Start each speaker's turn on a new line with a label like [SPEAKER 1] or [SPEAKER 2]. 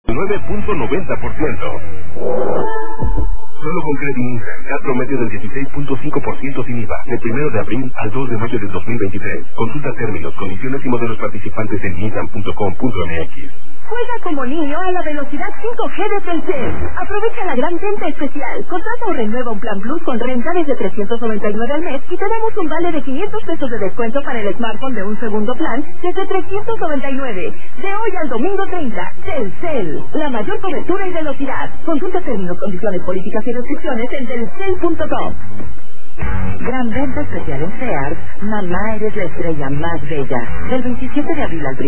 [SPEAKER 1] 9.90%. Solo con Credimusa, CAT promedio del 16.5% sin IVA, del 1 de abril al 2 de mayo de 2023. Consulta términos, condiciones y modelos participantes en nissan.com.mx.
[SPEAKER 2] Juega como niño a la velocidad 5G de Telcel. Aprovecha la gran venta especial. Contrata o renueva un plan Plus con renta desde 399 al mes y te damos un vale de 500 pesos de descuento para el smartphone de un segundo plan desde 399. De hoy al domingo 30, Telcel. La mayor cobertura y velocidad. Consulta términos, condiciones, políticas y restricciones en telcel.com.
[SPEAKER 3] Gran venta especial en Sears. Mamá, eres la estrella más bella. Del 27 de abril al